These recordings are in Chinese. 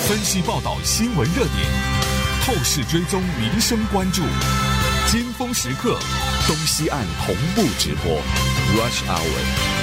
分析报道新闻热点，透视追踪民生关注，尖峰时刻，东西岸同步直播 Rush Hour。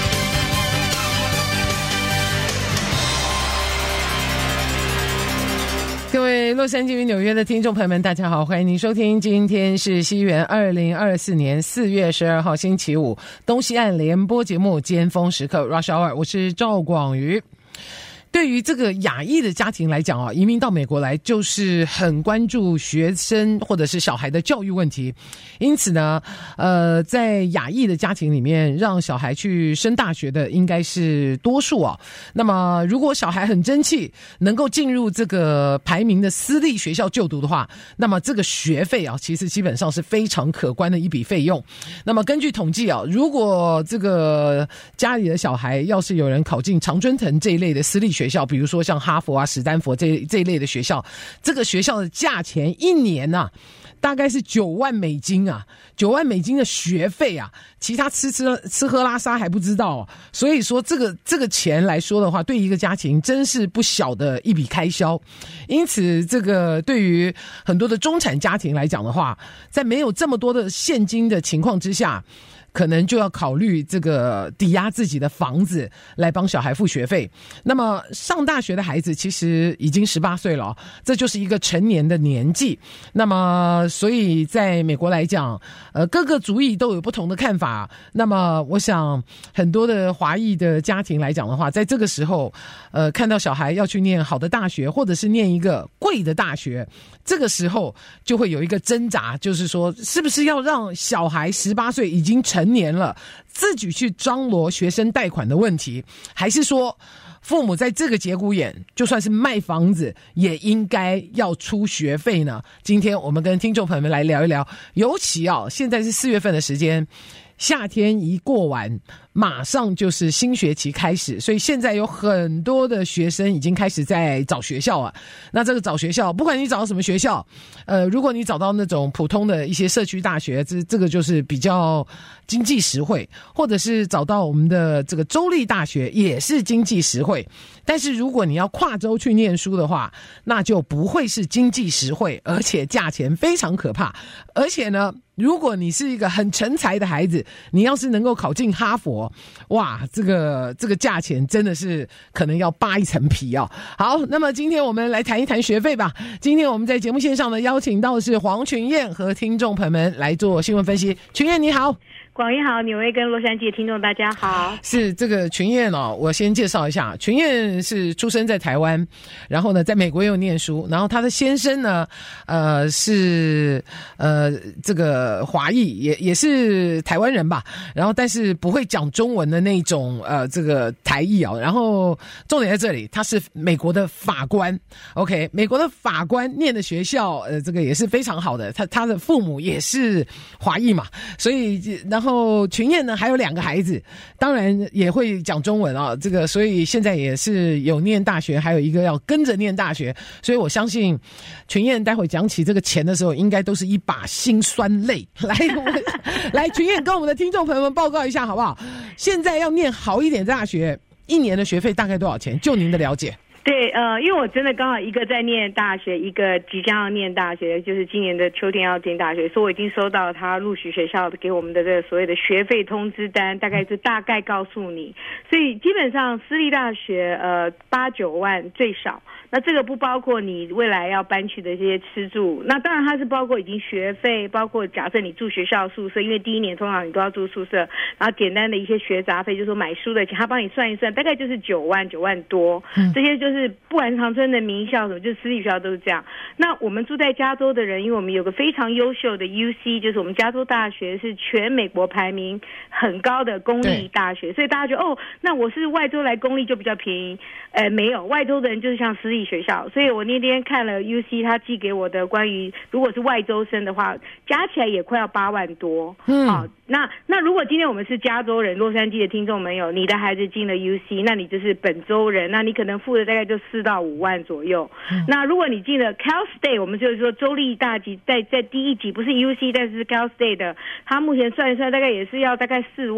各位洛杉矶与纽约的听众朋友们，大家好，欢迎您收听，今天是西元2024年4月12号星期五，东西岸联播节目尖峰时刻 Rush Hour， 我是赵广瑜。对于这个亚裔的家庭来讲啊，移民到美国来就是很关注学生或者是小孩的教育问题，因此呢，在亚裔的家庭里面，让小孩去升大学的应该是多数啊。那么，如果小孩很争气，能够进入这个排名的私立学校就读的话，那么这个学费啊，其实基本上是非常可观的一笔费用。那么根据统计啊，如果这个家里的小孩要是有人考进常春藤这一类的私立学校，比如说像哈佛啊、史丹佛这一类的学校，这个学校的价钱一年啊，大概是9万美金啊，9万美金的学费啊，其他吃喝拉撒还不知道啊。所以说这个钱来说的话，对一个家庭真是不小的一笔开销。因此，这个对于很多的中产家庭来讲的话，在没有这么多的现金的情况之下，可能就要考虑这个抵押自己的房子来帮小孩付学费。那么上大学的孩子其实已经18岁了，这就是一个成年的年纪。那么所以在美国来讲，各个族裔都有不同的看法。那么我想很多的华裔的家庭来讲的话，在这个时候看到小孩要去念好的大学，或者是念一个贵的大学，这个时候就会有一个挣扎，就是说是不是要让小孩18岁已经成年了自己去张罗学生贷款的问题，还是说父母在这个节骨眼就算是卖房子也应该要出学费呢？今天我们跟听众朋友们来聊一聊，尤其现在是4月份的时间，夏天一过完马上就是新学期开始，所以现在有很多的学生已经开始在找学校啊。那这个找学校，不管你找到什么学校，如果你找到那种普通的一些社区大学，这个就是比较经济实惠，或者是找到我们的这个州立大学也是经济实惠。但是如果你要跨州去念书的话，那就不会是经济实惠，而且价钱非常可怕。而且呢，如果你是一个很成才的孩子，你要是能够考进哈佛，哇，这个价钱真的是可能要扒一层皮啊。好，那么今天我们来谈一谈学费吧。今天我们在节目线上呢，邀请到的是黄群燕和听众朋友们来做新闻分析。群燕你好。 广义好，纽约跟洛杉矶的听众大家好。 是这个群燕我先介绍一下，群燕是出生在台湾，然后呢在美国又念书，然后她的先生呢是这个华裔，也是台湾人吧，然后但是不会讲中文的那种这个台裔然后重点在这里，他是美国的法官 ，OK， 美国的法官念的学校这个也是非常好的，他的父母也是华裔嘛，所以然后群燕呢还有2个孩子，当然也会讲中文这个所以现在也是有念大学，还有一个要跟着念大学，所以我相信群燕待会讲起这个钱的时候，应该都是一把辛酸泪。来，群燕跟我们的听众朋友们报告一下好不好？现在要念好一点大学，一年的学费大概多少钱？就您的了解。 对，因为我真的刚好一个在念大学，一个即将要念大学，就是今年的秋天要进大学，所以我已经收到他录取学校给我们的这个所谓的学费通知单，大概告诉你，所以基本上私立大学8-9万最少。那这个不包括你未来要搬去的这些吃住，那当然它是包括已经学费，包括假设你住学校宿舍，因为第一年通常你都要住宿舍，然后简单的一些学杂费，就是说买书的钱，他帮你算一算，大概就是9万多，这些就是不管常春的名校什么，就是私立学校都是这样。那我们住在加州的人，因为我们有个非常优秀的 UC， 就是我们加州大学是全美国排名很高的公立大学，所以大家觉得那我是外州来公立就比较便宜，没有，外州的人就是像私立学校，所以我那天看了 UC 他寄给我的关于如果是外州生的话，加起来也快要8万多。好，那如果今天我们是加州人，洛杉矶的听众朋友，你的孩子进了 UC， 那你就是本州人，那你可能付的大概就4到5万左右。那如果你进了 Cal State， 我们就是说州立大级，在第一级不是 UC， 但是 Cal State 的，他目前算一算大概也是要大概4万。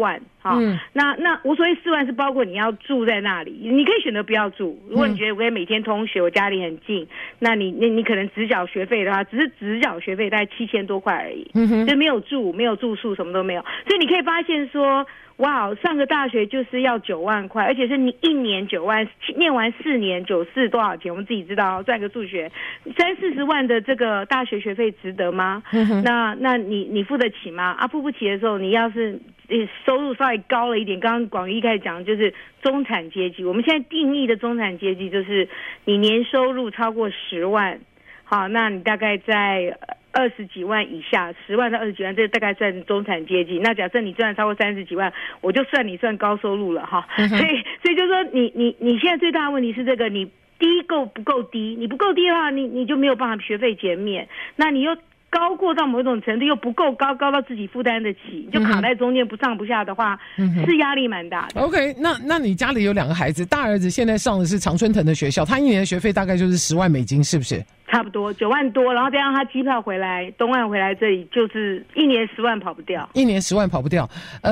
那我所谓4万是包括你要住在那里，你可以选择不要住。如果你觉得我可以每天通学，我家里很近，那你可能只缴学费的话，只是只缴学费大概7000多块而已，就没有住宿，什么都没有。所以你可以发现说，哇，上个大学就是要9万块，而且是你1年9万，念完4年94多少钱？我们自己知道，算个数学，30-40万的这个大学学费值得吗？那你付得起吗？付不起的时候，你要是收入稍微高了一点，刚刚广瑜一开始讲就是中产阶级，我们现在定义的中产阶级就是你年收入超过10万，好，那你大概在20几万以下，10万到20几万，这大概算中产阶级。那假设你赚超过30几万，我就算你算高收入了哈。所以就是说你现在最大的问题是这个，你低不够低，你不够低的话，你就没有办法学费减免，那你又高过到某种程度又不够高到自己负担得起，就卡在中间不上不下的话，是压力蛮大的。 OK， 那你家里有2个孩子，大儿子现在上的是常春藤的学校，他1年的学费大概就是10万美金，是不是？ 差不多9万多，然后再让他机票回来，东岸回来这里就是1年10万跑不掉。1 年10万跑不掉。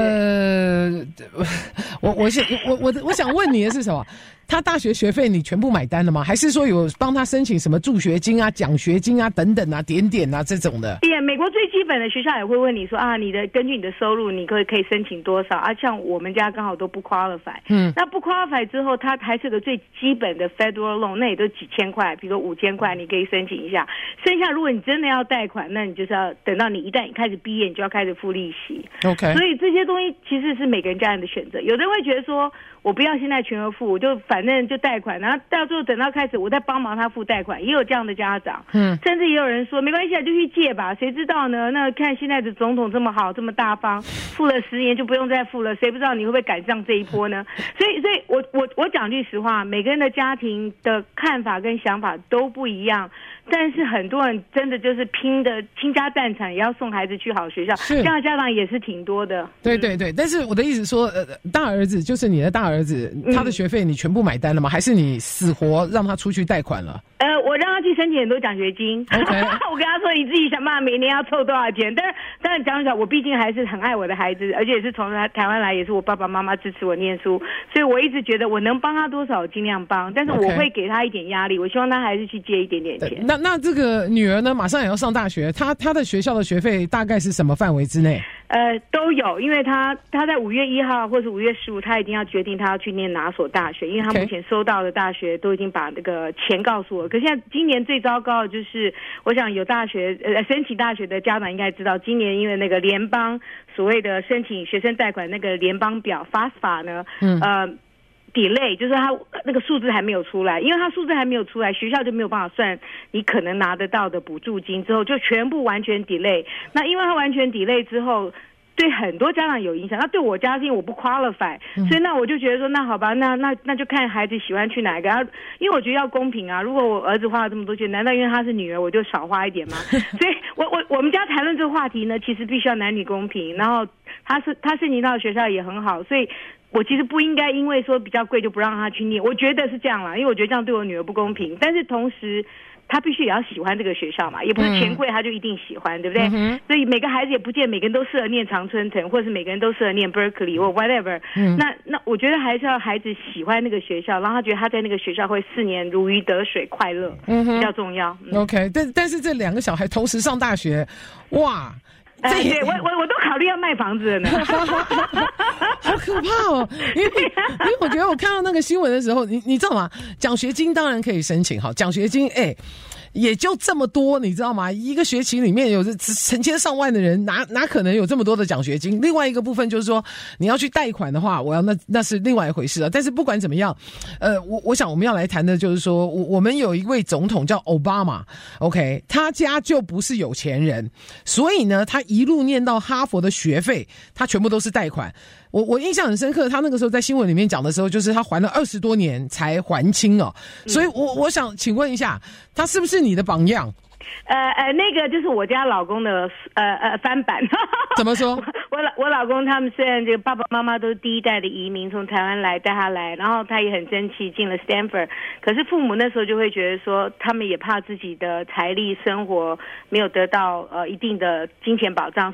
我想问你的是什么？他大学学费你全部买单了吗？还是说有帮他申请什么助学金啊、奖学金啊等等啊、点啊这种的？ 对，美国最基本的学校也会问你说根据你的收入，你可以申请多少啊？像我们家刚好都不 qualify，那不 qualify 之后，他还是个最基本的 federal loan， 那也都几千块，比如说5000块，你可以申请一下。剩下如果你真的要贷款，那你就是要等到你一旦开始毕业，你就要开始付利息。 OK， 所以这些东西其实是每个人家人的选择。有的人会觉得说，我不要现在全额付，我就反正就贷款，然后到最后等到开始我再帮忙他付贷款，也有这样的家长。甚至也有人说没关系啊，就去借吧，谁知道呢？那看现在的总统这么好，这么大方，付了10年就不用再付了，谁不知道你会不会赶上这一波呢？所以我讲句实话，每个人的家庭的看法跟想法都不一样。但是很多人真的就是拼的倾家荡产也要送孩子去好学校，这样的家长也是挺多的。 对，但是我的意思说，大儿子就是你的大儿子，他的学费你全部买单了吗？还是你死活让他出去贷款了？ 我让他去申请很多奖学金。 Okay. 我跟他说你自己想办法每年要凑多少钱。但是讲起来，我毕竟还是很爱我的孩子，而且也是从台湾来，也是我爸爸妈妈支持我念书，所以我一直觉得我能帮他多少尽量帮，但是我会给他一点压力，我希望他还是去借一点点钱。 那这个女儿呢，马上也要上大学，她的学校的学费大概是什么范围之内？ 都有，因为他在5月1号或是5月15，他已经要决定他要去念哪所大学，因为他目前收到的大学都已经把那个钱告诉我。可现在今年最糟糕的就是，我想有大学申请大学的家长应该知道，今年因为那个联邦所谓的申请学生贷款那个联邦表 FAFSA 呢，delay 就是他那个数字还没有出来，因为他数字还没有出来，学校就没有办法算你可能拿得到的补助金，之后就全部完全 delay。那因为他完全 delay 之后，对很多家长有影响。那对我家是因为我不 qualify，所以那我就觉得说，那好吧，那就看孩子喜欢去哪一个。因为我觉得要公平啊，如果我儿子花了这么多钱，难道因为他是女儿我就少花一点吗？所以我们家谈论这个话题呢，其实必须要男女公平。然后他申请到的学校也很好，所以我其实不应该因为说比较贵就不让他去念，我觉得是这样啦，因为我觉得这样对我女儿不公平。但是同时他必须也要喜欢这个学校嘛，也不是钱贵他就一定喜欢，对不对？所以每个孩子也不见每个人都适合念常春藤，或者是每个人都适合念 Berkeley 或 whatever。那我觉得还是要孩子喜欢那个学校，让他觉得他在那个学校会4年如鱼得水，快乐比较重要。 OK， 但是这2个小孩同时上大学，哇！ 对，我都考虑要卖房子了呢。 好可怕哦！因为我觉得我看到那个新闻的时候，你知道吗？奖学金当然可以申请，好，奖学金也就这么多，你知道吗？一个学期里面有成千上万的人，哪可能有这么多的奖学金？另外一个部分就是说，你要去贷款的话，那是另外一回事啊。但是不管怎么样，我想我们要来谈的就是说，我们有一位总统叫奥巴马 ，OK， 他家就不是有钱人，所以呢，他一路念到哈佛的学费，他全部都是贷款。我印象很深刻，他那个时候在新闻里面讲的时候，就是他还了20多年才还清哦。所以我想请问一下，他是不是你的榜样？ 那个就是我家老公的翻版。 怎么说？ 我老公他们虽然这个爸爸妈妈都是第一代的移民，从台湾来带他来，然后他也很争气进了 Stanford， 可是父母那时候就会觉得说，他们也怕自己的财力生活没有得到一定的金钱保障，所以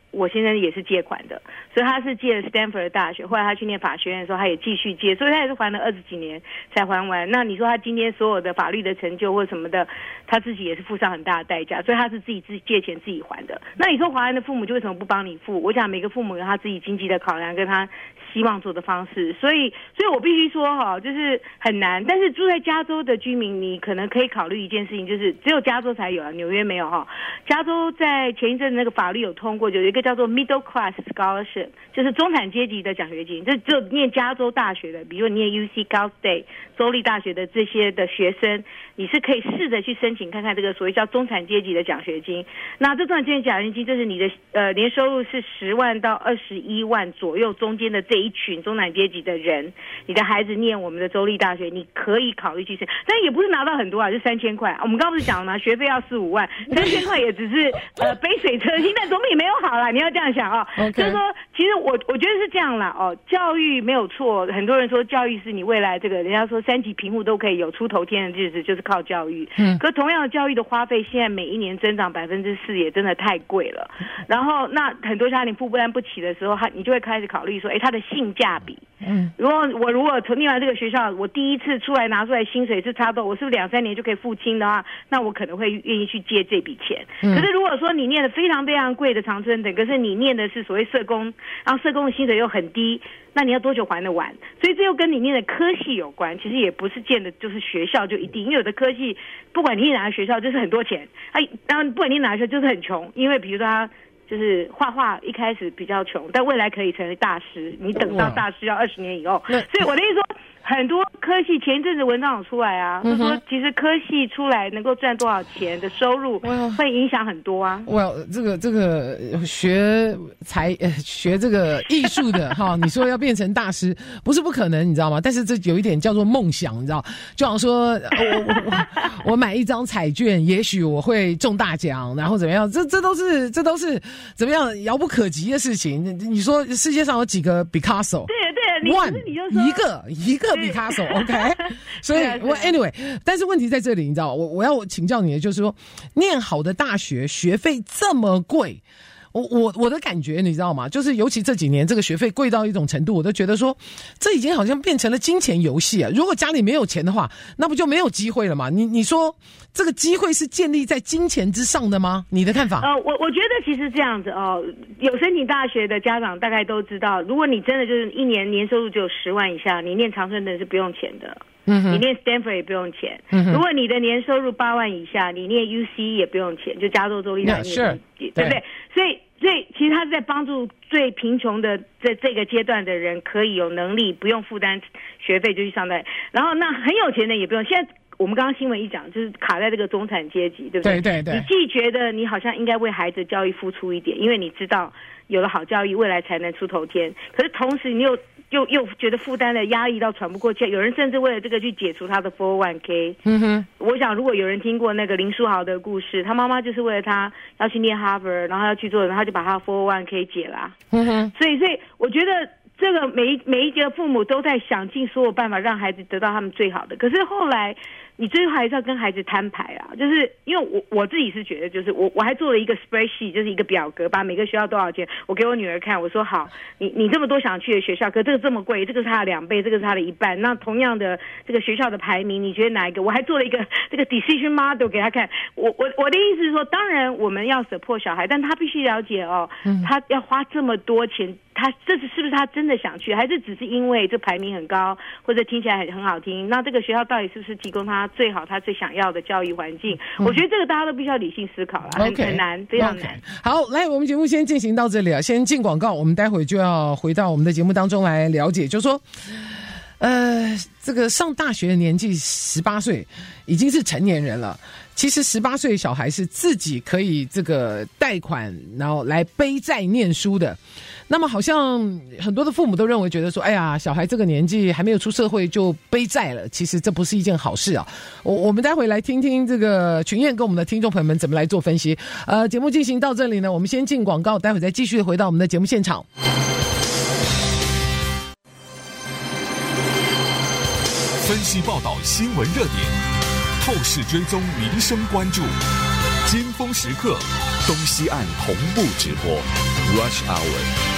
我先生也是借款的，所以他是借了 Stanford 大学，后来他去念法学院的时候，他也继续借，所以他也是还了20几年才还完。那你说他今天所有的法律的成就或什么的，他自己也是付上很大的代价，所以他是自己借钱自己还的。那你说华人的父母就为什么不帮你付？我想每个父母有他自己经济的考量跟他希望做的方式，所以我必须说哈，就是很难。但是住在加州的居民，你可能可以考虑一件事情，就是只有加州才有啊，纽约没有哈。加州在前一阵那个法律有通过，有一个叫做 Middle Class Scholarship， 就是中产阶级的奖学金，这只有念加州大学的，比如念 UC、Cal State、州立大学的这些的学生，你是可以试着去申请看看这个所谓叫中产阶级的奖学金。那这中产阶级奖学金就是你的年收入是10万到21万左右中间的这一群中产阶级的人，你的孩子念我们的州立大学，你可以考虑去申，但也不是拿到很多啊，就3000块。我们刚刚不是讲了吗？学费要4-5万，3000块也只是杯水车薪，但总比没有好啦。你要这样想啊。Okay. 就是说，其实我觉得是这样啦哦，教育没有错，很多人说教育是你未来这个，人家说3级贫户都可以有出头天的日子，就是靠教育。可同样的教育的花费，现在每一年增长4%，也真的太贵了。然后那很多家庭负担不起的时候，你就会开始考虑说，它的性价比。如果从念完这个学校，我第一次拿出来薪水是差不多，我是不是2-3年就可以付清的话，那我可能会愿意去借这笔钱。可是如果说你念的非常非常贵的常春藤，可是你念的是所谓社工，然后社工的薪水又很低，那你要多久还得完？所以这又跟你念的科系有关，其实也不是见的就是学校就一定，因为有的科系不管你念哪个学校就是很多钱，当然不管你念哪个学校就是很穷，因为比如说他就是画画一开始比较穷，但未来可以成为大师，你等到大师要20年以后。所以我的意思说，很多科系前一阵子文章有出来啊，就说其实科系出来能够赚多少钱的收入会影响很多啊。 这个学这个艺术的哈，你说要变成大师不是不可能，你知道吗？但是这有一点叫做梦想，你知道，就好像说我买一张彩券，也许我会中大奖，然后怎么样？这都是怎么样遥不可及的事情。你说世界上有几个 Picasso？ 对，你就说一个Picasso OK 所以anyway， 但是问题在这里，你知道我要请教你的就是说，念好的大学学费这么贵，我的感觉你知道吗？就是尤其这几年这个学费贵到一种程度，我都觉得说这已经好像变成了金钱游戏啊。如果家里没有钱的话，那不就没有机会了吗？你说这个机会是建立在金钱之上的吗？你的看法？ 我觉得其实这样子哦，有申请大学的家长大概都知道，如果你真的就是一年年收入只有10万以下，你念常春藤是不用钱的。你念 Stanford 也不用钱。如果你的年收入8万以下，你念 UC 也不用钱，就加州州立大学，对不对？所以其实他是在帮助最贫穷的这个阶段的人，可以有能力不用负担学费就去上大学。然后那很有钱的也不用。现在我们刚刚新闻一讲，就是卡在这个中产阶级，对不对？对。你既觉得你好像应该为孩子的教育付出一点，因为你知道有了好教育，未来才能出头天。可是同时你又觉得负担的压力到喘不过气，有人甚至为了这个去解除他的 401k。我想如果有人听过那个林书豪的故事，他妈妈就是为了他要去念哈佛，然后要去做，然后他就把他 401k 解了。所以我觉得这个每一个父母都在想尽所有办法让孩子得到他们最好的。可是后来你最后还是要跟孩子摊牌啊，就是因为我自己是觉得，就是我还做了一个 spreadsheet， 就是一个表格，把每个学校多少钱，我给我女儿看，我说好，你这么多想去的学校，可这个这么贵，这个是它的2倍，这个是它的1半，那同样的这个学校的排名，你觉得哪一个？我还做了一个这个 decision model 给他看。我的意思是说，当然我们要 support 小孩，但他必须了解哦，他要花这么多钱，这是不是他真的想去，还是只是因为这排名很高，或者听起来很好听？那这个学校到底是不是提供他最好他最想要的教育环境？我觉得这个大家都必须要理性思考了，很难，非常难。 好，来，我们节目先进行到这里啊，先进广告，我们待会就要回到我们的节目当中来了解，就是说这个上大学的年纪18岁已经是成年人了。其实18岁小孩是自己可以这个贷款，然后来背债念书的。那么好像很多的父母都认为觉得说，哎呀，小孩这个年纪还没有出社会就背债了，其实这不是一件好事啊。我们待会来听听这个群燕跟我们的听众朋友们怎么来做分析。节目进行到这里呢，我们先进广告，待会再继续回到我们的节目现场。 分析报道新闻热点，透视追踪民生关注。 尖峰时刻，东西岸同步直播 Rush Hour。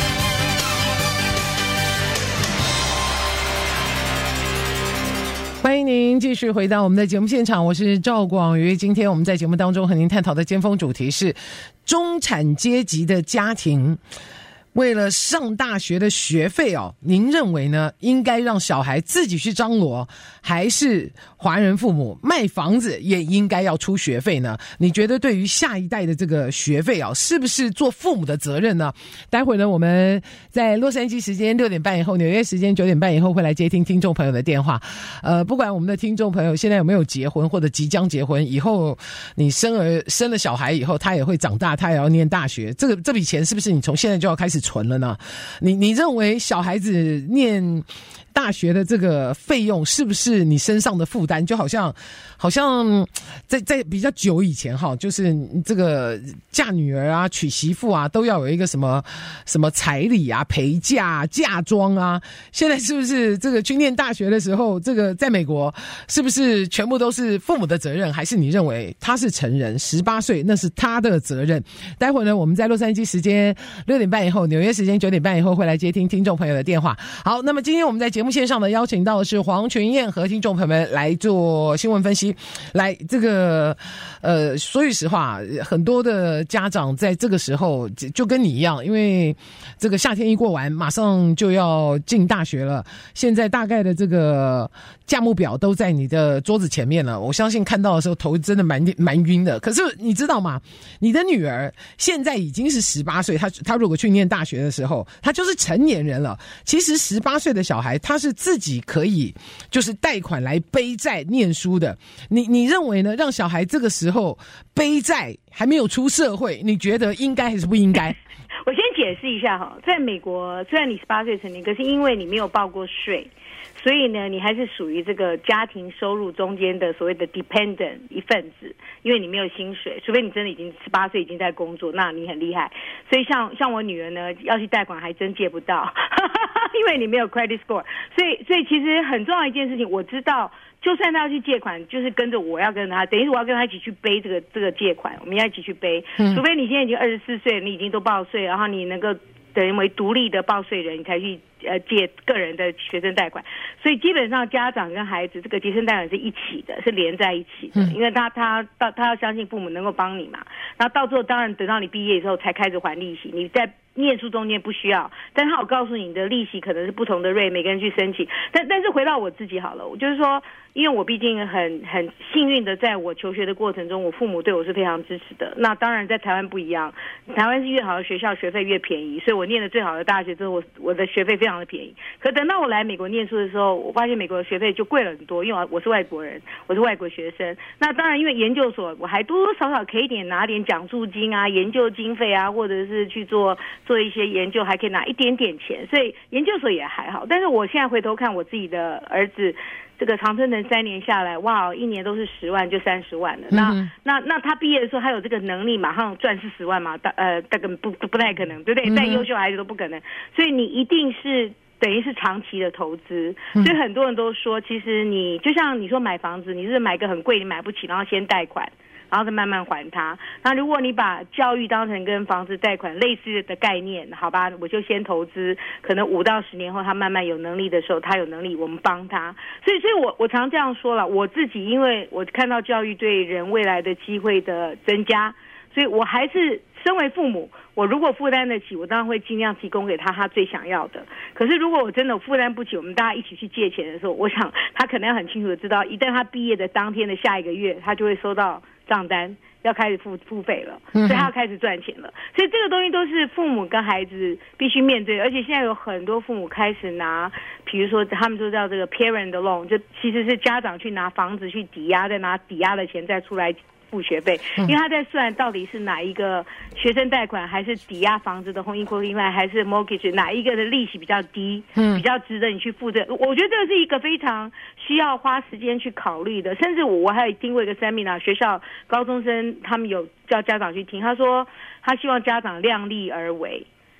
欢迎您继续回到我们的节目现场，我是赵广瑜。今天我们在节目当中和您探讨的尖峰主题是中产阶级的家庭为了上大学的学费您认为呢？应该让小孩自己去张罗，还是华人父母卖房子也应该要出学费呢？你觉得对于下一代的这个学费是不是做父母的责任呢？待会呢，我们在洛杉矶时间6点半以后，纽约时间9点半以后会来接听听众朋友的电话。不管我们的听众朋友现在有没有结婚或者即将结婚，以后你生了小孩以后，他也会长大，他也要念大学，这笔钱是不是你从现在就要开始存了呢？你认为小孩子念大学的这个费用是不是你身上的负担？就好像在比较久以前就是这个嫁女儿啊、娶媳妇啊，都要有一个什么彩礼啊、陪嫁啊、嫁妆啊。现在是不是这个去念大学的时候，这个在美国是不是全部都是父母的责任？还是你认为他是成人18岁那是他的责任？待会呢，我们在洛杉矶时间6点半以后，纽约时间9点半以后会来接听听众朋友的电话。好，那么今天我们在节目线上呢，邀请到的是黄群燕和听众朋友们来做新闻分析。来，这个说句实话，很多的家长在这个时候就跟你一样，因为这个夏天一过完，马上就要进大学了。现在大概的这个价目表都在你的桌子前面了，我相信看到的时候头真的蛮晕的。可是你知道吗？你的女儿现在已经是18岁，她如果去念大学的时候，她就是成年人了。其实18岁的小孩，他是自己可以就是贷款来背债念书的。你认为呢？让小孩这个时候背债还没有出社会，你觉得应该还是不应该？ 我先解释一下在美国虽然你18岁成年，可是因为你没有报过税，所以呢，你还是属于这个家庭收入中间的所谓的 dependent 一份子，因为你没有薪水，除非你真的已经18岁已经在工作，那你很厉害。所以像我女儿呢，要去贷款还真借不到，因为你没有 credit score。所以其实很重要一件事情，我知道。就算他要去借款，就是跟着我要跟他，等于是我要跟他一起去背这个借款，我们要一起去背。除非你现在已经24岁，你已经都报税，然后你能够等为独立的报税人，你才去借个人的学生贷款。所以基本上家长跟孩子这个学生贷款是一起的，是连在一起的，因为他要相信父母能够帮你嘛。然后到最后当然等到你毕业之后才开始还利息，你在念书中间不需要，但他有告诉你的利息可能是不同的rate，每个人去申请。但是回到我自己好了，我就是说，因为我毕竟很幸运的，在我求学的过程中，我父母对我是非常支持的。那当然在台湾不一样，台湾是越好的学校学费越便宜，所以我念的最好的大学之后，我的学费非常的便宜。可等到我来美国念书的时候，我发现美国的学费就贵了很多，因为我是外国人，我是外国学生。那当然因为研究所我还多多少少可以拿点奖助金啊、研究经费啊，或者是去做一些研究，还可以拿一点点钱，所以研究所也还好。但是我现在回头看我自己的儿子，这个常春藤3年下来，哇，一年都是10万，就30万了。那他毕业的时候，他有这个能力马上赚40万嘛？大概不太可能，对不对？再优秀孩子都不可能。所以你一定是等于是长期的投资。所以很多人都说，其实你就像你说买房子，你是买个很贵你买不起，然后先贷款，然后再慢慢还它。那如果你把教育当成跟房子贷款类似的概念，好吧，我就先投资，可能5到10年后他慢慢有能力的时候，他有能力我们帮他。所以我常这样说了，我自己因为我看到教育对人未来的机会的增加，所以我还是身为父母，我如果负担得起，我当然会尽量提供给他最想要的。可是如果我真的负担不起，我们大家一起去借钱的时候，我想他可能要很清楚的知道，一旦他毕业的当天的下一个月，他就会收到账单，要开始付费了，所以他要开始赚钱了。所以这个东西都是父母跟孩子必须面对，而且现在有很多父母开始拿，比如说他们都叫这个 parent loan， 就其实是家长去拿房子去抵押，再拿抵押的钱再出来付学费，因为他在算到底是哪一个学生贷款，还是抵押房子的 home equity line， 还是 mortgage， 哪一个的利息比较低，比较值得你去付这个。我觉得这是一个非常需要花时间去考虑的。甚至我还有听过一个 seminar， 学校高中生他们有叫家长去听，他说他希望家长量力而为。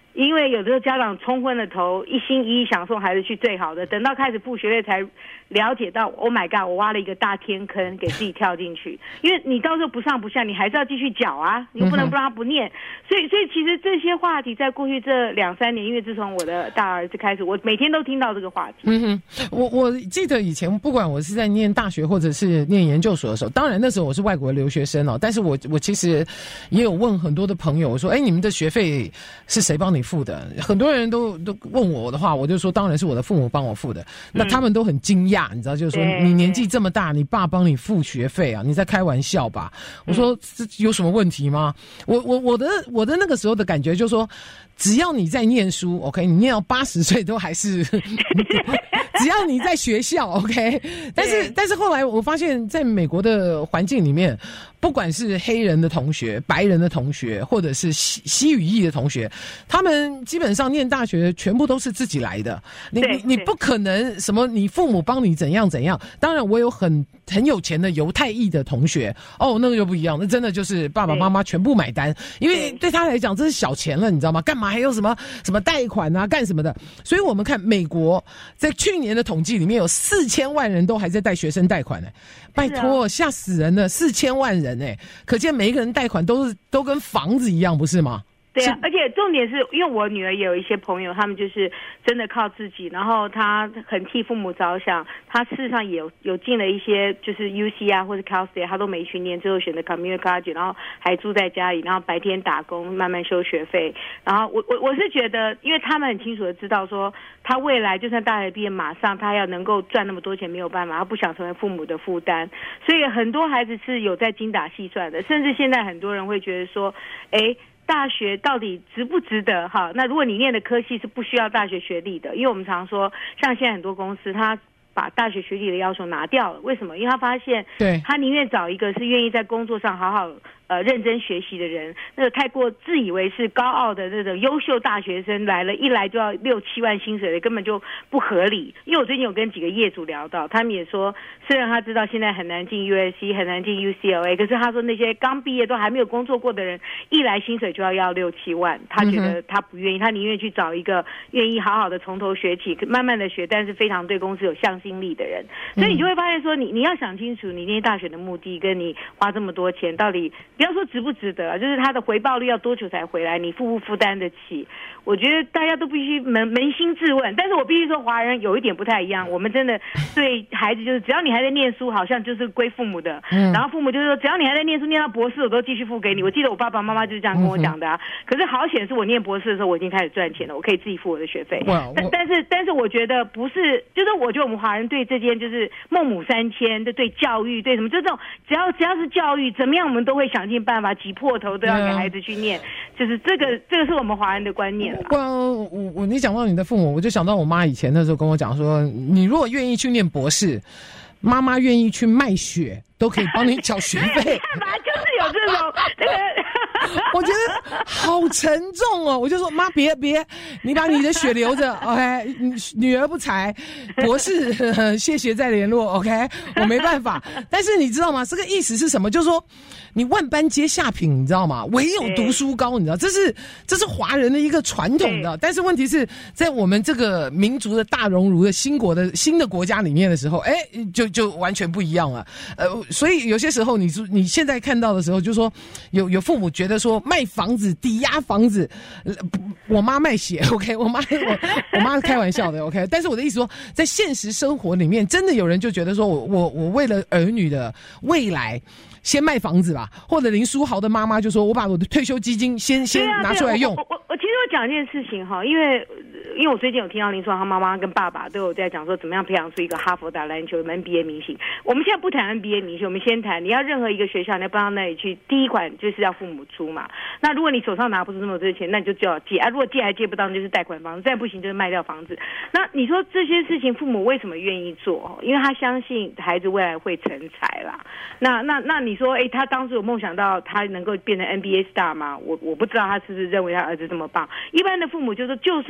因为有的时候家长冲昏了头，一心一意想送孩子去最好的，等到开始付学费才了解到 ，Oh my God， 我挖了一个大天坑给自己跳进去。因为你到时候不上不下，你还是要继续缴啊，你又不能不让他不念。所以其实这些话题在过去这2-3年，因为自从我的大儿子开始，我每天都听到这个话题。 我记得以前不管我是在念大学或者是念研究所的时候，当然那时候我是外国留学生哦，但是我其实也有问很多的朋友，我说，你们的学费是谁帮你付的？很多人都问我的话，我就说当然是我的父母帮我付的。那他们都很惊讶，你知道，就是说你年纪这么大，你爸帮你付学费啊？你在开玩笑吧？我说这有什么问题吗？我的那个时候的感觉就是说，只要你在念书 ，OK， 你念到80岁都还是，只要你在学校 ，OK。但是后来我发现，在美国的环境里面，不管是黑人的同学、白人的同学，或者是西语裔的同学，他们基本上念大学全部都是自己来的。你不可能什么你父母帮你怎样怎样。当然，我有很有钱的犹太裔的同学，那个就不一样，那真的就是爸爸妈妈全部买单，因为对他来讲这是小钱了，你知道吗？干嘛还有什么贷款啊，干什么的？所以我们看美国在去年的统计里面有4000万人都还在贷学生贷款拜托，吓死人了，4000万人可见每一个人贷款都跟房子一样，不是吗？ 对啊，而且重点是因为我女儿也有一些朋友，他们就是真的靠自己，然后她很替父母着想，她事实上也有进了一些就是 UC 啊或者 Cal State， 她都没去念，最后选择 Community College， 然后还住在家里，然后白天打工慢慢收学费。然后我是觉得，因为他们很清楚的知道说，他未来就算大学毕业马上他要能够赚那么多钱没有办法，他不想成为父母的负担，所以很多孩子是有在精打细算的，甚至现在很多人会觉得说，大学到底值不值得？哈，那如果你念的科系是不需要大学学历的，因为我们常说，像现在很多公司，他把大学学历的要求拿掉了，为什么？因为他发现，他宁愿找一个是愿意在工作上好好认真学习的人，那个太过自以为是高傲的那种优秀大学生来了，一来就要6-7万薪水的，根本就不合理。因为我最近有跟几个业主聊到，他们也说，虽然他知道现在很难进 USC， 很难进 UCLA， 可是他说那些刚毕业都还没有工作过的人，一来薪水就要6-7万，他觉得他不愿意，他宁愿去找一个愿意好好的从头学起，慢慢的学，但是非常对公司有向心力的人。所以你就会发现说，你要想清楚，你念大学的目的跟你花这么多钱到底。不要说值不值得，就是它的回报率要多久才回来，你负不负担得起？我觉得大家都必须扪心自问。但是我必须说，华人有一点不太一样，我们真的对孩子就是只要你还在念书，好像就是归父母的。然后父母就是说，只要你还在念书，念到博士，我都继续付给你。我记得我爸爸妈妈就是这样跟我讲的啊。可是好险是我念博士的时候，我已经开始赚钱了，我可以自己付我的学费。但是我觉得不是，就是我觉得我们华人对这件就是孟母3000，对教育，对什么，就这种只要是教育，怎么样我们都会想尽办法挤破头都要给孩子去念，就是这个是我们华人的观念。 你讲到你的父母，我就想到我妈以前那时候跟我讲说，你如果愿意去念博士，妈妈愿意去卖血，都可以帮你缴学费。 干嘛就是有这种我觉得好沉重哦，我就说妈别，你把你的血留着 ，OK， 女儿不才，博士谢谢再联络 ，OK， 我没办法。但是你知道吗？这个意思是什么？就是说你万般皆下品，你知道吗？唯有读书高，你知道，这是华人的一个传统的。但是问题是在我们这个民族的大熔炉的新的国家里面的时候，就完全不一样了。所以有些时候你现在看到的时候，就是说有父母觉得说卖房子抵押房子，我妈卖血 ，OK， 我妈是开玩笑的 ，OK， 但是我的意思说，在现实生活里面，真的有人就觉得说我为了儿女的未来。先卖房子吧，或者林书豪的妈妈就说：“我把我的退休基金先拿出来用。” 我其实我讲一件事情哈，因为我最近有听到林书豪他妈妈跟爸爸都有在讲说，怎么样培养出一个哈佛打篮球 NBA 明星。我们现在不谈 NBA 明星，我们先谈你要任何一个学校，你要搬到那里去，第一款就是要父母出嘛。那如果你手上拿不出那么多钱，那你就要借啊。如果借还借不到，就是贷款房子，再不行就是卖掉房子。那你说这些事情，父母为什么愿意做？因为他相信孩子未来会成才啦。那你说，他当时有梦想到他能够变成 NBA star 吗？我不知道他是不是认为他儿子这么棒。一般的父母就说，就算你没有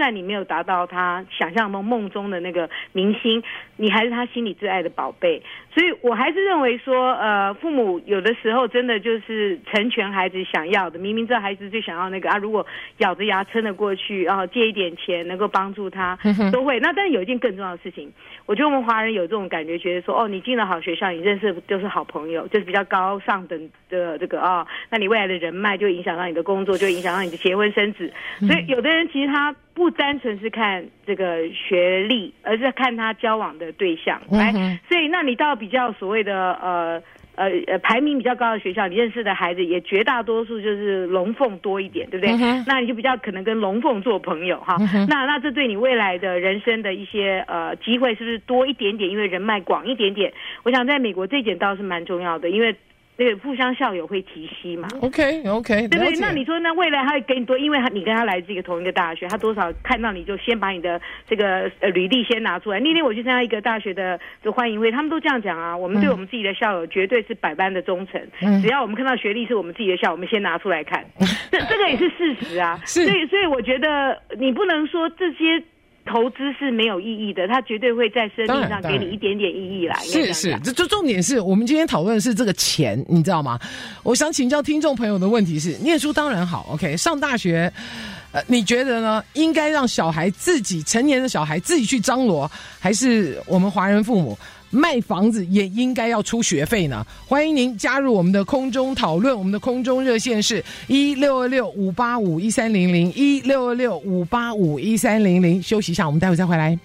达到他想象梦中的那个明星，你还是他心里最爱的宝贝。所以我还是认为说，父母有的时候真的就是成全孩子想要的，明明知道孩子最想要那个如果咬着牙撑得过去，然后借一点钱能够帮助他，都会。那但是有一件更重要的事情，我觉得我们华人有这种感觉，觉得说你进了好学校，你认识的就是好朋友，就是比较高上等的这个那你未来的人脉就影响到你的工作，就影响到你的结婚生子。所以有的人其实他不单纯是看这个学历，而是看他交往的对象。所以那你到比较所谓的排名比较高的学校，你认识的孩子也绝大多数就是龙凤多一点，对不对？那你就比较可能跟龙凤做朋友哈。那这对你未来的人生的一些机会是不是多一点点？因为人脉广一点点，我想在美国这一点倒是蛮重要的，因为那个互相校友会提携嘛。OK， 对不对？那你说那未来他会给你多，因为你跟他来自一个同一个大学，他多少看到你就先把你的这个履历先拿出来。那天我去参加一个大学的欢迎会，他们都这样讲啊，我们对我们自己的校友绝对是百般的忠诚，只要我们看到学历是我们自己的校，我们先拿出来看。这个也是事实啊。所以我觉得你不能说这些投资是没有意义的，它绝对会在生命上给你一点点意义来。是， 这重点是我们今天讨论的是这个钱，你知道吗？我想请教听众朋友的问题是：念书当然好 ，OK， 上大学，你觉得呢？应该让小孩自己成年的小孩自己去张罗，还是我们华人父母卖房子也应该要出学费呢？欢迎您加入我们的空中讨论，我们的空中热线是1626-585-1300 1626-585-1300。休息一下，我们待会再回来。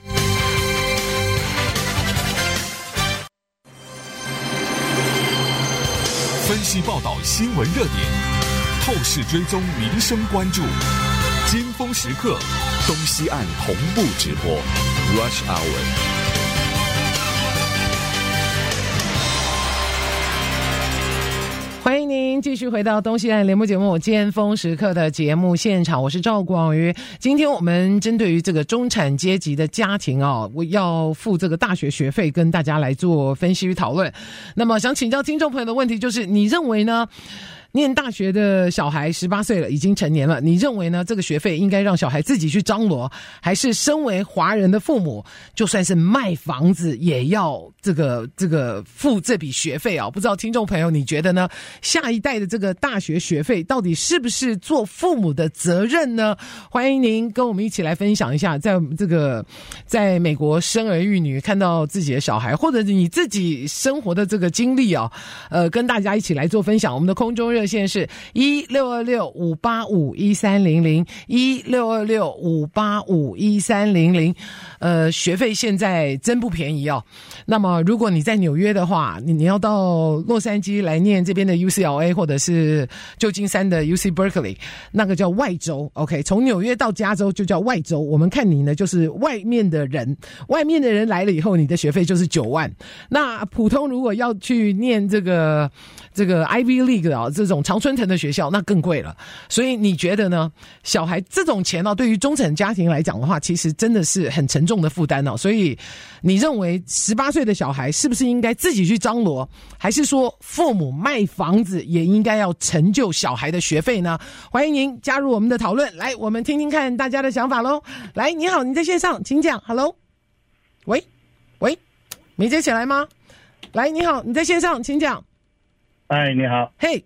分析报道新闻热点，透视追踪民生关注，尖峰时刻，东西岸同步直播 Rush Hour。 欢迎您继续回到东西岸联播节目尖峰时刻的节目现场，我是赵广瑜。今天我们针对于这个中产阶级的家庭我要付这个大学学费，跟大家来做分析与讨论。那么想请教听众朋友的问题就是，你认为呢？念大学的小孩18岁了，已经成年了，你认为呢？这个学费应该让小孩自己去张罗，还是身为华人的父母，就算是卖房子也要这个付这笔学费不知道听众朋友你觉得呢？下一代的这个大学学费到底是不是做父母的责任呢？欢迎您跟我们一起来分享一下，在美国生儿育女，看到自己的小孩，或者你自己生活的这个经历跟大家一起来做分享。我们的空中热线是1626-585-1300 1626-585-1300。学费现在真不便宜那么如果你在纽约的话，你要到洛杉矶来念这边的 UCLA 或者是旧金山的 UC Berkeley， 那个叫外州 OK， 从纽约到加州就叫外州。我们看你呢就是外面的人来了以后，你的学费就是9万。那普通如果要去念这个 Ivy League 这种常春藤的学校，那更贵了。所以你觉得呢？小孩这种钱对于中产家庭来讲的话，其实真的是很沉重的负担所以你认为18岁的小孩是不是应该自己去张罗，还是说父母卖房子也应该要成就小孩的学费呢？欢迎您加入我们的讨论，来，我们听听看大家的想法咯。来，你好，你在线上，请讲。 Hello， 喂，没接起来吗？来，你好，你在线上，请讲。 哎，你好。 嘿，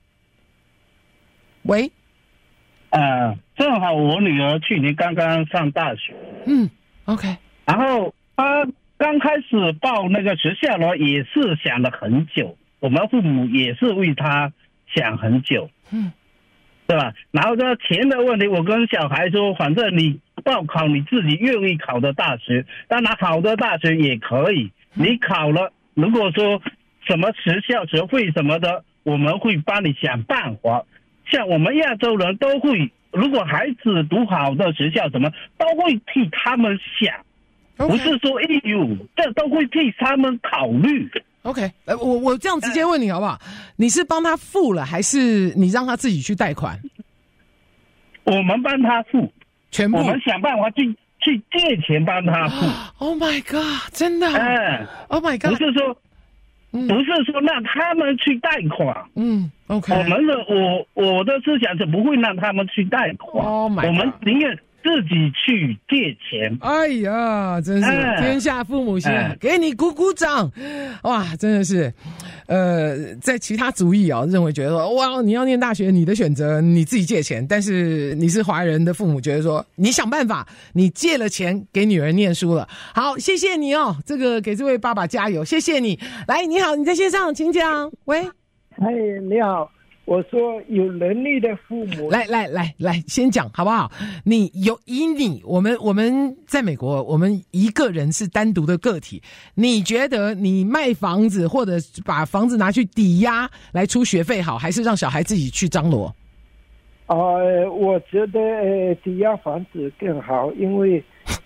喂。 正好我女儿去年刚刚上大学。 OK。 然后她刚开始报那个学校呢，也是想了很久，我们父母也是为她想很久。对吧？然后这钱的问题，我跟小孩说，反正你报考你自己愿意考的大学，当然好的大学也可以。你考了，如果说什么学校学费什么的，我们会帮你想办法。像我们亚洲人都会，如果孩子读好的学校什么，都会替他们想，不是说义务，这都会替他们考虑。 OK， 我这样直接问你好不好？你是帮他付了，还是你让他自己去贷款？ 我们帮他付， 全部。 我们想办法去借钱帮他付。 Oh my god， 真的？Oh my god， 不是说让他们去贷款。 OK。 我的思想是不会让他们去贷款。 Oh my god， 我们宁愿自己去借钱。 哎呀，真是天下父母心，给你鼓鼓掌！哇，真的是，在其他族裔认为觉得说，哇，你要念大学，你的选择，你自己借钱。但是你是华人的父母，觉得说，你想办法，你借了钱给女儿念书了。好，谢谢你哦，这个给这位爸爸加油，谢谢你。来，你好，你在线上，请讲。喂， 哎，你好。我说有能力的父母， 来，先讲好不好？我们在美国，我们一个人是单独的个体。你觉得你卖房子或者把房子拿去抵押来出学费好，还是让小孩自己去张罗？ 我觉得抵押房子更好，因为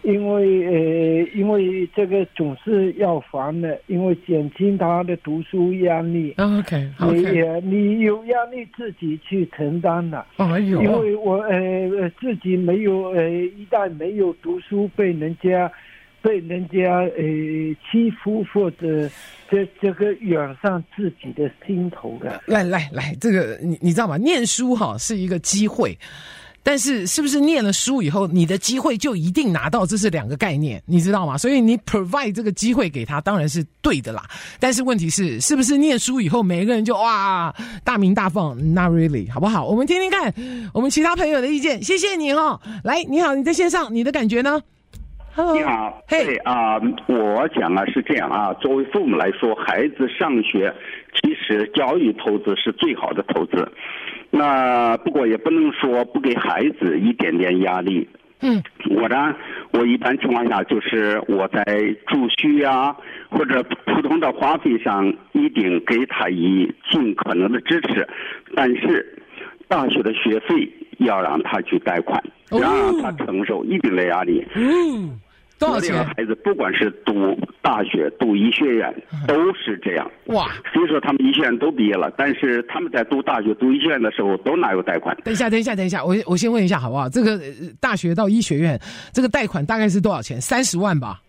这个总是要还的，因为减轻他的读书压力。 OK， 你有压力自己去承担了。 因为我自己没有一旦没有读书被人家欺负，或者这个远上自己的心头的。 来，这个你知道吗？念书是一个机会。但是是不是念了书以后你的机会就一定拿到，这是两个概念，你知道吗？所以你 provide 这个机会给他当然是对的啦，但是问题是不是念书以后每个人就哇大名大放？ Not really， 好不好？我们听听看我们其他朋友的意见。谢谢你来，你好，你在线上，你的感觉呢？Hello， 你好，我讲是这样作为父母来说，孩子上学其实教育投资是最好的投资。那不过也不能说不给孩子一点点压力。我一般情况下就是我在储蓄或者普通的花费上一定给他尽可能的支持，但是大学的学费要让他去贷款，让他承受一定的压力。 多少钱？ 孩子不管是读大学、读医学院，都是这样。哇！所以说他们医学院都毕业了，但是他们在读大学、读医学院的时候都哪有贷款？等一下，我先问一下好不好？这个大学到医学院，这个贷款大概是多少钱？30万吧。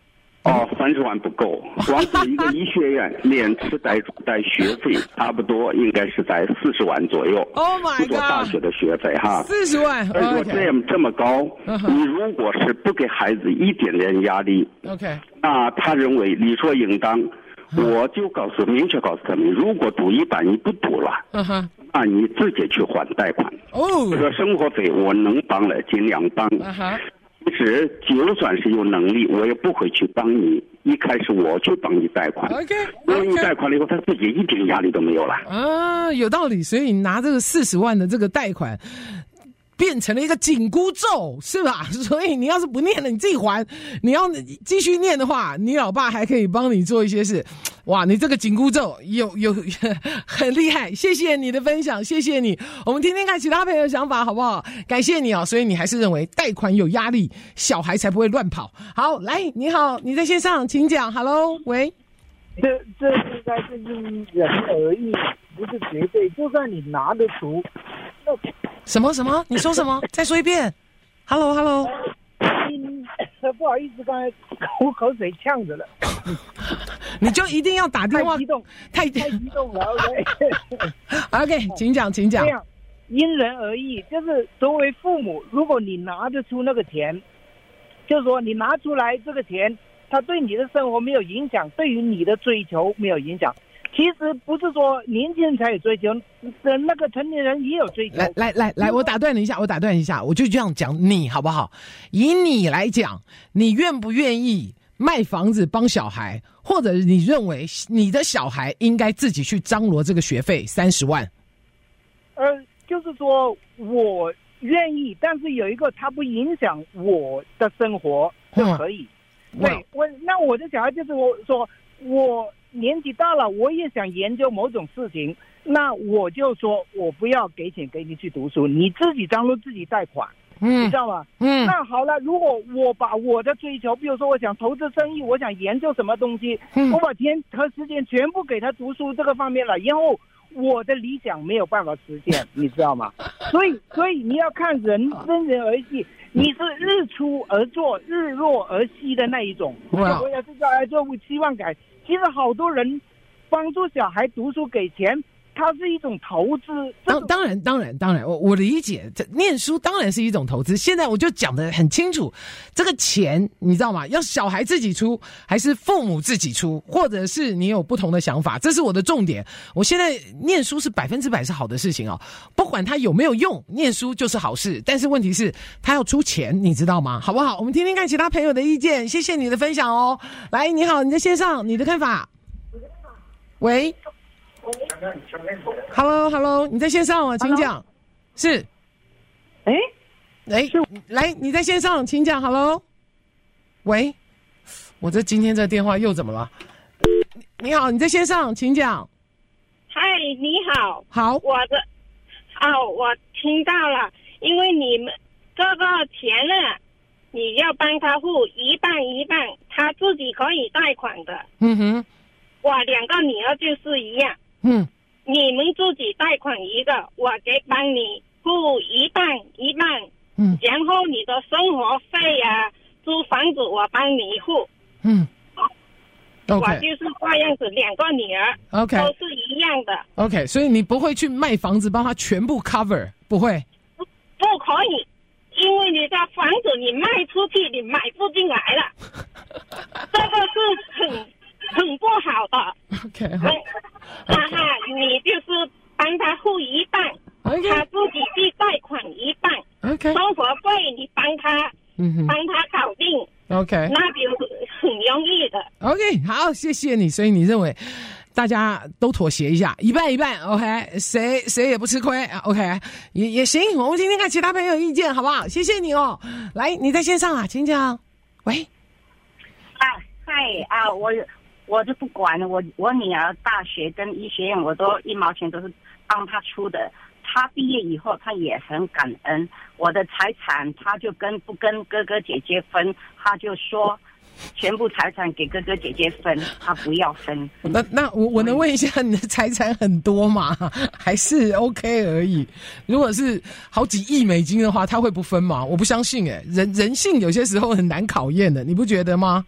30万不够，光是一个医学院连吃带住带学费，差不多应该是在40万左右。 Oh my god！ 不做大学的学费 40万。 而且这么高，你如果是不给孩子一点点压力，OK， 那他认为理所应当。我就明确告诉他们，如果读一半你不读了，那你自己去还贷款。这个生活费我能帮了尽量帮。其实就算是有能力，我也不会去帮你。一开始我去帮你贷款，因为你贷款了以后，他自己一点压力都没有了。 有道理。所以你拿这个40万的这个贷款，变成了一个紧箍咒，是吧？所以你要是不念了，你自己还；你要继续念的话，你老爸还可以帮你做一些事。哇，你这个紧箍咒有很厉害，谢谢你的分享，谢谢你。我们听听看其他朋友的想法好不好？感谢你所以你还是认为贷款有压力，小孩才不会乱跑。好，来，你好，你在线上，请讲。Hello， 喂。 这应该是因人而异，不是绝对。就算你拿得出， 什么？你说什么？再说一遍。Hello。 不好意思，刚才口水呛着了。 你就一定要打电话，太激动了。OK， 请讲。 这样因人而异，就是作为父母，如果你拿得出那个钱，就是说你拿出来这个钱，它对你的生活没有影响，对于你的追求没有影响。其实不是说年轻人才有追求，那个成年人也有追求。 来，我打断你一下，我就这样讲你好不好？以你来讲，你愿不愿意卖房子帮小孩，或者你认为你的小孩应该自己去张罗这个学费30万？ 就是说我愿意，但是有一个它不影响我的生活就可以。对，那我的小孩就是我年纪大了，我也想研究某种事情，那我就说我不要给钱给你去读书，你自己张罗自己贷款，你知道吗？那好了，如果我把我的追求，比如说我想投资生意，我想研究什么东西，我把钱和时间全部给他读书这个方面了，然后我的理想没有办法实现，你知道吗？所以你要看人而异，你是日出而作日落而息的那一种。我要是做希望改。其实好多人帮助小孩读书给钱， 它是一种投资。 当然，我理解，念书当然是一种投资。现在我就讲得很清楚，这个钱你知道吗？要小孩自己出，还是父母自己出，或者是你有不同的想法，这是我的重点。我现在念书是100%是好的事情哦，不管它有没有用，念书就是好事。但是问题是，他要出钱，你知道吗？好不好？我们听听看其他朋友的意见。谢谢你的分享哦。来，你好，你在线上，你的看法？喂。Hello， 你在线上啊，请讲。是，来，你在线上，请讲。Hello， 喂，我这今天这电话又怎么了？你好，你在线上，请讲。 嗨，你好。 好， 我听到了，因为你们这个钱呢，你要帮他付一半，他自己可以贷款的。 嗯哼， 我2个女儿就是一样。你们自己贷款一个，我帮你付一半，然后你的生活费啊、租房子我帮你付。 Okay. 我就是这样子，2个女儿 ，OK， 都是一样的。 OK， 所以你不会去卖房子帮他全部 cover， 不会？ 不可以，因为你的房子你卖出去，你买不进来了，这个是很不好的。 OK， 好。 你就是帮他付一半， okay. 他自己去贷款一半。 OK， 生活费你帮他搞定。 OK， 那就很容易的。 OK， 好，谢谢你。所以你认为大家都妥协一下，一半 ，OK， 谁也不吃亏 ，OK， 也行。我们听听看其他朋友意见，好不好？谢谢你哦。来，你在线上啊，请讲。喂， 我就不管了。我女儿大学跟医学院，我都1毛钱都是帮她出的。她毕业以后，她也很感恩。我的财产，她就不跟哥哥姐姐分，她就说全部财产给哥哥姐姐分，她不要分。 那我能问一下，你的财产很多吗？还是 OK 而已？如果是好几亿美金的话，他会不分吗？我不相信人性有些时候很难考验的，你不觉得吗？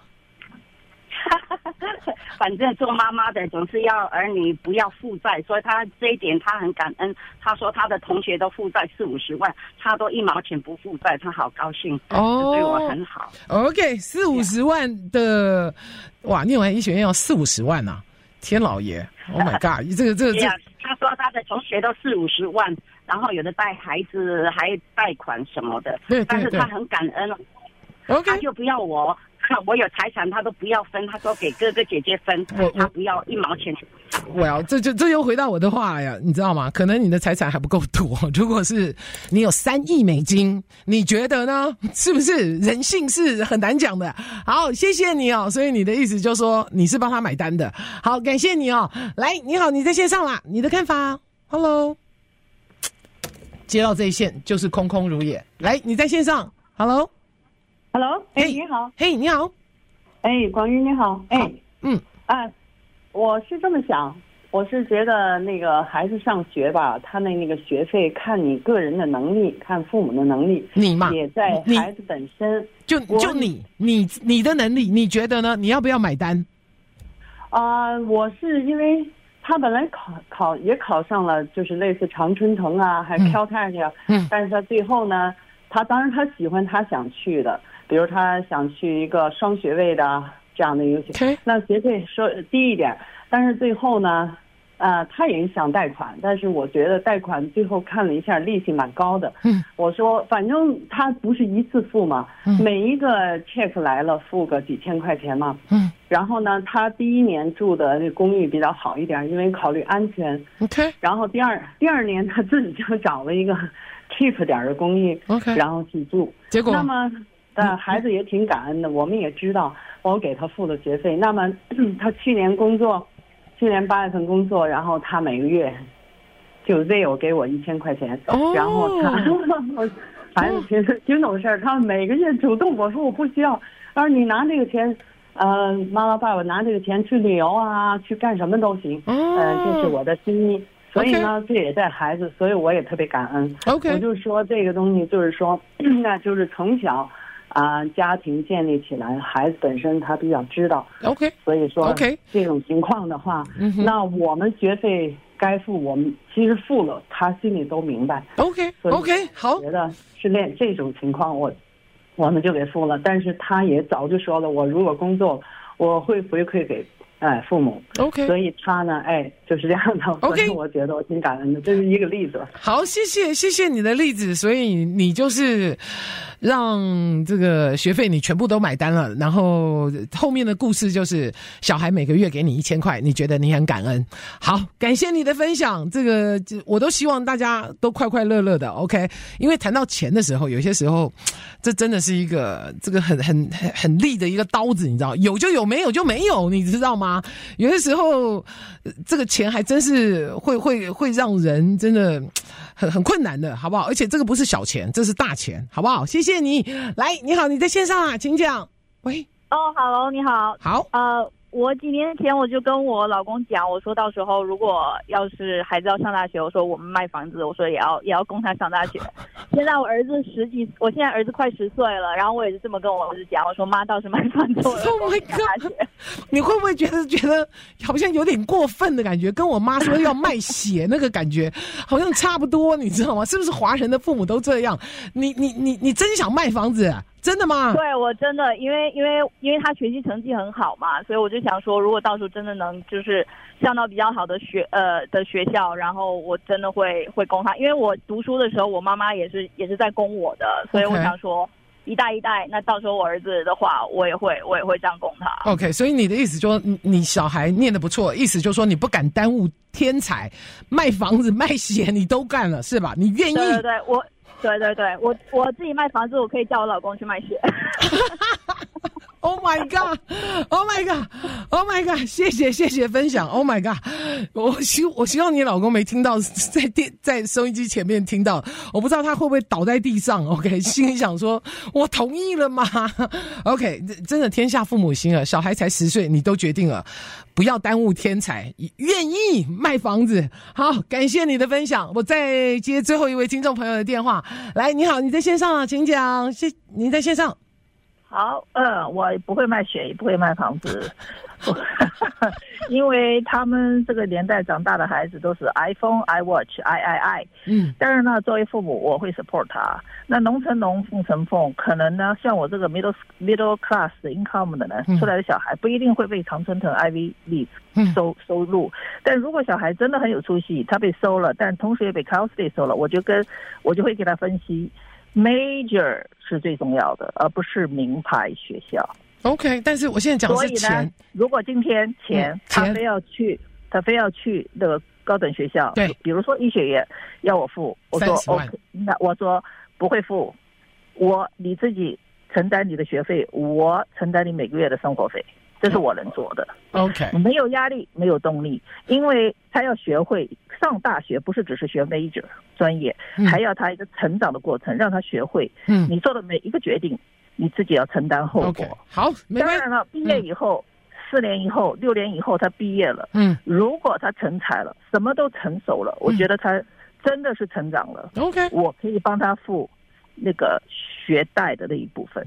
反正做妈妈的总是要儿女不要负债，所以他这一点他很感恩。他说他的同学都负债40-50万，他都1毛钱不负债，他好高兴。对我很好。 OK， 40-50万的，哇，念完医学院要40-50万啊！天老爷 ，Oh my God， 这个。 他说他的同学都40-50万，然后有的带孩子还贷款什么的。对，但是他很感恩。OK， 他就不要我有财产，他都不要分，他说给哥哥姐姐分，他不要1毛钱。 这又回到我的话呀，你知道吗？可能你的财产还不够多。如果是你有3亿美金，你觉得呢？是不是？人性是很难讲的。好，谢谢你哦。所以你的意思就是说你是帮他买单的。好，感谢你哦。来，你好，你在线上啦，你的看法 ？Hello， 接到这一线就是空空如也。来，你在线上 ，Hello。 你好。 你好。 广宇你好。我是这么想，我是觉得那个孩子上学吧，他那个学费看你个人的能力，看父母的能力， 你嘛， 也在孩子本身。 就你的能力，你觉得呢？你要不要买单？ 我是因为他本来也考上了，就是类似常春藤啊，还 Caltech 啊，但是他最后呢，当然他喜欢他想去的。比如他想去一个双学位的这样的一个学，那学费说低一点，但是最后呢，他也想贷款，但是我觉得贷款最后看了一下利息蛮高的。我说反正他不是一次付嘛，每一个 check 来了付个几千块钱嘛。然后呢，他第1年住的那公寓比较好一点，因为考虑安全。然后第二年他自己就找了一个 cheap 点的公寓，然后去住。结果那么。孩子也挺感恩的，我们也知道我给他付了学费。那么他去年8月份工作，然后他每个月就 Zelle 给我1000块钱，然后他反正挺懂事儿，他每个月主动，我说我不需要，他说你拿这个钱，妈妈爸爸拿这个钱去旅游啊，去干什么都行，这是我的心意。所以呢，这也在孩子，所以我也特别感恩。我就说这个东西就是说，那就是从小。家庭建立起来，孩子本身他比较知道。所以说这种情况的话，那我们学费该付我们其实付了，他心里都明白。 OK， 好， 觉得是这种情况，我们就给付了。但是他也早就说了，我如果工作，我会回馈给父母。 OK， 所以他呢，就是这样的。所以我觉得我挺感恩的，这是一个例子。 好，谢谢你的例子。所以你就是让这个学费你全部都买单了，然后后面的故事就是小孩每个月给你1000块，你觉得你很感恩。好，感谢你的分享，这个我都希望大家都快快乐乐的 OK。 因为谈到钱的时候，有些时候这真的是一个这个很利的一个刀子，你知道，有就有，没有就没有，你知道吗？有些时候这个钱还真是会让人真的很困难的，好不好？而且这个不是小钱，这是大钱，好不好？谢谢你。来，你好，你在线上啊，请讲。喂 ，Hello， 你好。 好， 我几年前我就跟我老公讲，我说到时候如果要是孩子要上大学，我说我们卖房子，我说也要供他上大学。现在我儿子我现在儿子快10岁了，然后我也是这么跟我儿子讲，我说妈倒是卖房子，我要供他大学。 你会不会觉得好像有点过分的感觉？跟我妈说要卖血那个感觉好像差不多，你知道吗？是不是华人的父母都这样？你真想卖房子？真的吗？ 对，我真的，因为他学习成绩很好嘛，所以我就想说，如果到时候真的能就是上到比较好的学校，然后我真的会供他，因为我读书的时候，我妈妈也是在供我的，所以我想说一代一代，那到时候我儿子的话，我也会这样供他。OK， 所以你的意思说你小孩念得不错，意思就是说你不敢耽误天才，卖房子卖血你都干了是吧？你愿意？ 对，我自己卖房子，我可以叫我老公去卖血。 Oh my god! Oh my god! Oh my god! 谢谢分享。Oh my god! 我希望你老公没听到，在收音机前面听到，我不知道他会不会倒在地上。OK， 心里想说，我同意了吗 ？OK， 真的天下父母心啊，小孩才10岁，你都决定了，不要耽误天才，愿意卖房子。好，感谢你的分享。我再接最后一位听众朋友的电话。来，你好，你在线上啊，请讲。你在线上。 好，我不会卖血，也不会卖房子，因为他们这个年代长大的孩子都是 iPhone、iWatch、I，但是呢，作为父母，我会 support 他。那龙成龙，凤成凤，可能呢，像我这个 middle class 的 income 的呢，出来的小孩不一定会被常春藤 Ivy League 收录，但如果小孩真的很有出息，他被收了，但同时也被 Cal State 收了，我就会给他分析。Major 是最重要的，而不是名牌学校。 OK， 但是我现在讲的是钱。 所以呢，如果今天他非要去那个高等学校，对，比如说医学院要我付，我说 OK， 那我说不会付，你自己承担你的学费，我承担你每个月的生活费。这是我能做的。 OK， 没有压力，没有动力，因为他要学会上大学，不是只是学 major 专业，还要他一个成长的过程，让他学会，你做的每一个决定，你自己要承担后果。 Okay， 好， 当然了，毕业以后，4年以后、6年以后，他毕业了，如果他成才了，什么都成熟了，我觉得他真的是成长了。 OK， 我可以帮他付那个学贷的那一部分。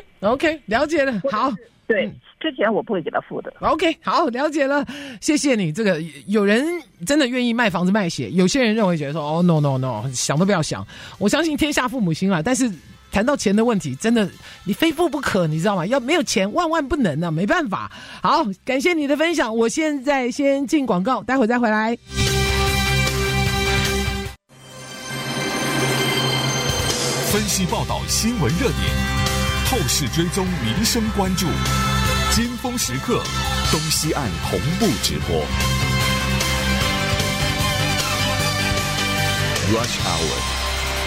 OK， 了解了。好。 对，之前我不会给他付的。 OK， 好，了解了，谢谢你。这个有人真的愿意卖房子卖血，有些人认为觉得说哦 no， 想都不要想。我相信天下父母心啊，但是谈到钱的问题，真的你非付不可，你知道吗？要没有钱万万不能啊，没办法。好，感谢你的分享，我现在先进广告，待会再回来。 分析报道新闻热点。透视追踪民生关注，尖峰时刻，东西岸同步直播。Rush Hour。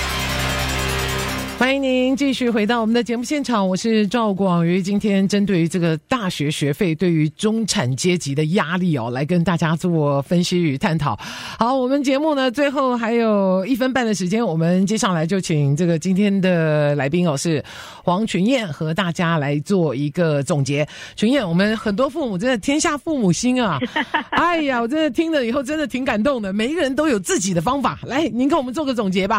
欢迎您继续回到我们的节目现场，我是赵广瑜。今天针对于这个大学学费对于中产阶级的压力来跟大家做分析与探讨。好，我们节目呢最后还有1分半的时间，我们接下来就请这个今天的来宾是黄群燕和大家来做一个总结。群燕，我们很多父母真的天下父母心啊，哎呀，我真的听了以后真的挺感动的，每一个人都有自己的方法。来，您跟我们做个总结吧。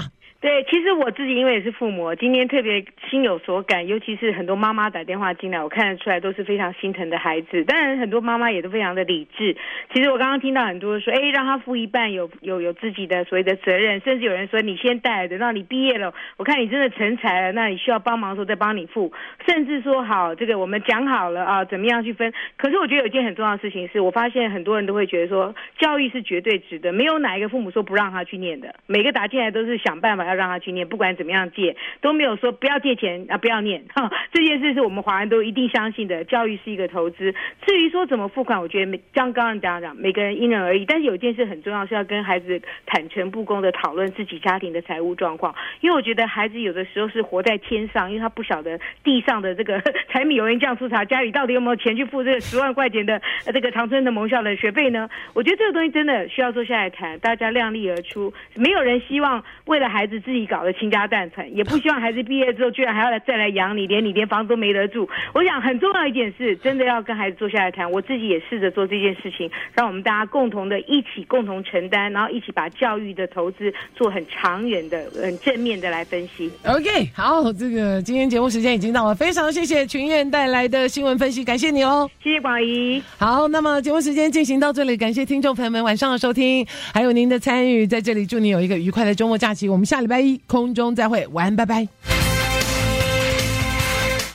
对，其实我自己因为也是父母，今天特别心有所感，尤其是很多妈妈打电话进来，我看得出来都是非常心疼的孩子。当然，很多妈妈也都非常的理智。其实我刚刚听到很多说，让他付一半，有自己的所谓的责任，甚至有人说你先带，等到你毕业了，我看你真的成才了，那你需要帮忙的时候再帮你付，甚至说好这个我们讲好了啊，怎么样去分。可是我觉得有一件很重要的事情是，我发现很多人都会觉得说，教育是绝对值得，没有哪一个父母说不让他去念的，每个打进来都是想办法要让他去念，不管怎么样借，都没有说不要借钱啊，不要念。这件事是我们华人都一定相信的，教育是一个投资。至于说怎么付款，我觉得像刚刚讲，每个人因人而异。但是有一件事很重要，是要跟孩子坦诚不公的讨论自己家庭的财务状况，因为我觉得孩子有的时候是活在天上，因为他不晓得地上的这个柴米油盐酱醋茶，家里到底有没有钱去付这个10万块钱的这个常春藤盟校的学费呢？我觉得这个东西真的需要坐下来谈，大家量力而出。没有人希望为了孩子自己搞得倾家荡产，也不希望孩子毕业之后居然还要再来养你，连房子都没得住。我想很重要一件事，真的要跟孩子坐下来谈。我自己也试着做这件事情，让我们大家共同承担，然后一起把教育的投资做很长远的、很正面的来分析。 OK， 好，这个今天节目时间已经到了，非常谢谢群燕带来的新闻分析，感谢你哦， 谢谢广怡。 好，那么节目时间进行到这里，感谢听众朋友们晚上的收听，还有您的参与，在这里祝你有一个愉快的周末假期。我们下礼拜一空中再会，晚安，拜拜。